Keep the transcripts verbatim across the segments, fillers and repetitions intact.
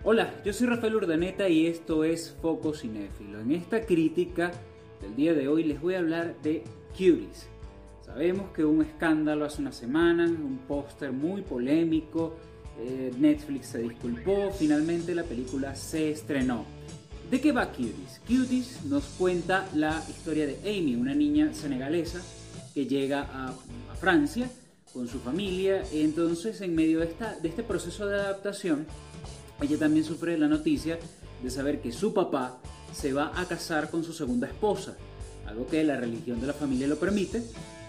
Hola, yo soy Rafael Urdaneta y esto es Foco Cinéfilo. En esta crítica del día de hoy les voy a hablar de Cuties. Sabemos que hubo un escándalo hace unas semanas, un póster muy polémico, eh, Netflix se disculpó, finalmente la película se estrenó. ¿De qué va Cuties? Cuties nos cuenta la historia de Amy, una niña senegalesa que llega a, a Francia con su familia. Entonces, en medio de, esta, de este proceso de adaptación, ella también sufre la noticia de saber que su papá se va a casar con su segunda esposa, algo que la religión de la familia lo permite,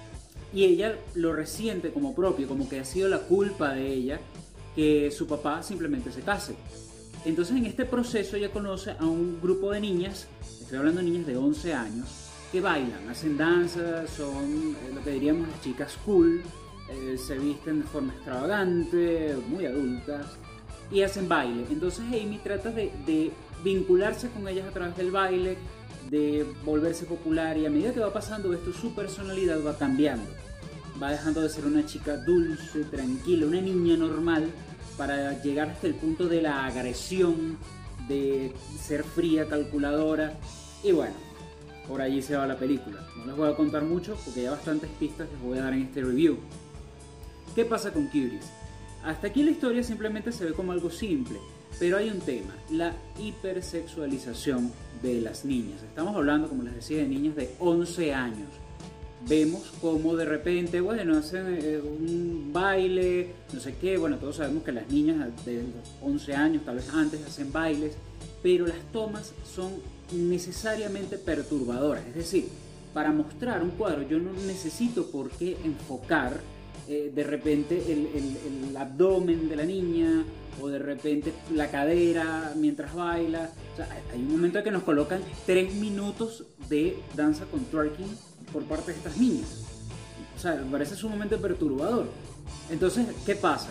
y ella lo resiente como propio, como que ha sido la culpa de ella que su papá simplemente se case. Entonces, en este proceso ella conoce a un grupo de niñas, estoy hablando de niñas de once años, que bailan, hacen danza, son eh, lo que diríamos las chicas cool, eh, se visten de forma extravagante, muy adultas, y hacen baile. Entonces Amy trata de, de vincularse con ellas a través del baile, de volverse popular, y a medida que va pasando esto, su personalidad va cambiando. Va dejando de ser una chica dulce, tranquila, una niña normal, para llegar hasta el punto de la agresión, de ser fría, calculadora, y bueno, por allí se va la película. No les voy a contar mucho porque ya bastantes pistas les voy a dar en este review. ¿Qué pasa con Cuties? Hasta aquí la historia simplemente se ve como algo simple, pero hay un tema, la hipersexualización de las niñas. Estamos hablando, como les decía, de niñas de once años. Vemos como de repente, bueno, hacen eh, un baile, no sé qué, bueno, todos sabemos que las niñas de once años, tal vez antes, hacen bailes, pero las tomas son necesariamente perturbadoras. Es decir, para mostrar un cuadro yo no necesito por qué enfocar Eh, de repente el, el, el abdomen de la niña, o de repente la cadera mientras baila. O sea, hay un momento en que nos colocan tres minutos de danza con twerking por parte de estas niñas. O sea, me parece sumamente perturbador. Entonces, ¿qué pasa?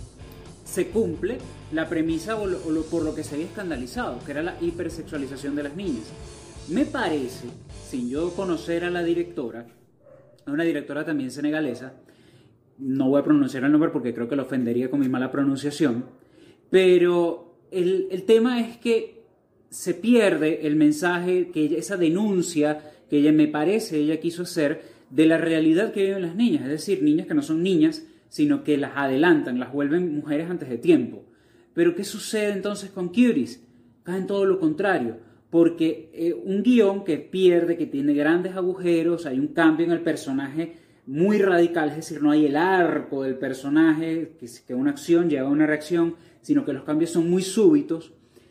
Se cumple la premisa o lo, o lo, por lo que se había escandalizado, que era la hipersexualización de las niñas. Me parece, sin yo conocer a la directora, una directora también senegalesa, no voy a pronunciar el nombre porque creo que lo ofendería con mi mala pronunciación, pero el, el tema es que se pierde el mensaje, que ella, esa denuncia que ella, me parece, ella quiso hacer de la realidad que viven las niñas, es decir, niñas que no son niñas, sino que las adelantan, las vuelven mujeres antes de tiempo. Pero ¿qué sucede entonces con Cuties? Caen todo lo contrario, porque eh, un guión que pierde, que tiene grandes agujeros, hay un cambio en el personaje muy radical, es decir, no hay el arco del personaje, que, que una acción lleva a una reacción, sino que los cambios son muy súbitos.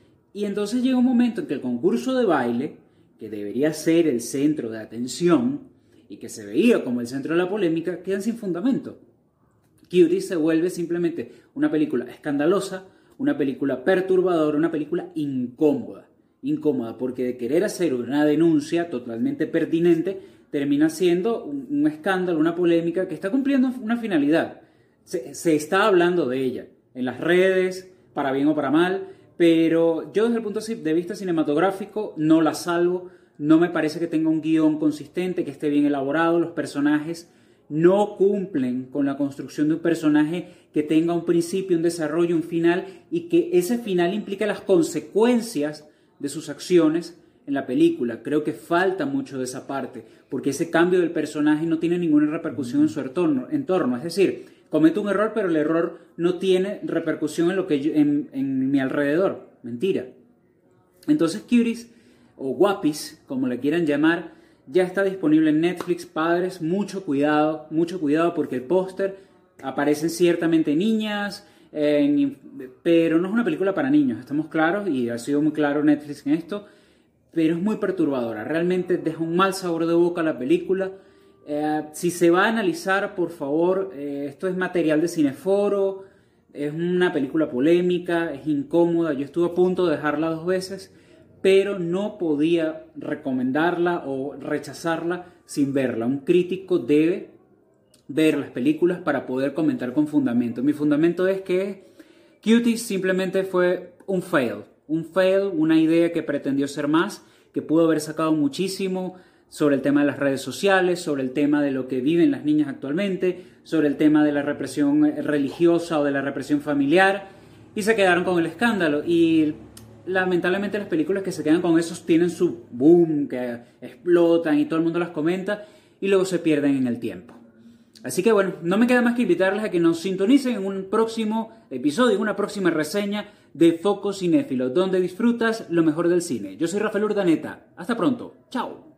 Y entonces llega un momento en que el concurso de baile, que debería ser el centro de atención y que se veía como el centro de la polémica, quedan sin fundamento. Cuties se vuelve simplemente una película escandalosa, una película perturbadora, una película incómoda. Incómoda porque de querer hacer una denuncia totalmente pertinente, termina siendo un, un escándalo, una polémica que está cumpliendo una finalidad. Se, se está hablando de ella en las redes, para bien o para mal, pero yo desde el punto de vista cinematográfico no la salvo. No me parece que tenga un guión consistente, que esté bien elaborado. Los personajes no cumplen con la construcción de un personaje que tenga un principio, un desarrollo, un final, y que ese final implique las consecuencias de sus acciones en la película. Creo que falta mucho de esa parte, porque ese cambio del personaje no tiene ninguna repercusión en su entorno. entorno. Es decir, cometo un error, pero el error no tiene repercusión en, lo que yo, en, en mi alrededor. Mentira. Entonces Cuties, o Guapis, como le quieran llamar, ya está disponible en Netflix. Padres, mucho cuidado, mucho cuidado, porque el póster aparecen ciertamente niñas, eh, pero no es una película para niños, estamos claros, y ha sido muy claro Netflix en esto. Pero es muy perturbadora, realmente deja un mal sabor de boca la película. Eh, si se va a analizar, por favor, eh, esto es material de Cineforo, es una película polémica, es incómoda. Yo estuve a punto de dejarla dos veces, pero no podía recomendarla o rechazarla sin verla. Un crítico debe ver las películas para poder comentar con fundamento. Mi fundamento es que Cuties simplemente fue un fail. Un fail, una idea que pretendió ser más, que pudo haber sacado muchísimo sobre el tema de las redes sociales, sobre el tema de lo que viven las niñas actualmente, sobre el tema de la represión religiosa o de la represión familiar, y se quedaron con el escándalo. Y lamentablemente las películas que se quedan con esos tienen su boom, que explotan y todo el mundo las comenta y luego se pierden en el tiempo. Así que bueno, no me queda más que invitarles a que nos sintonicen en un próximo episodio, en una próxima reseña de Foco Cinéfilo, donde disfrutas lo mejor del cine. Yo soy Rafael Urdaneta. Hasta pronto. Chao.